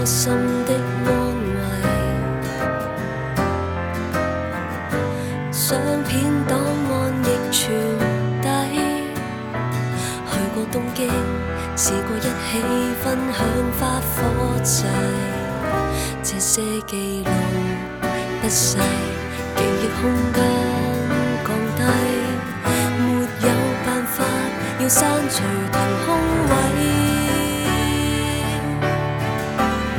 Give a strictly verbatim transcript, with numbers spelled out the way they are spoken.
心的安慰。相片档案亦傳遞，去過東京，試過一起分享花火祭，這些記錄不細，記憶空間降低，沒有辦法要刪除。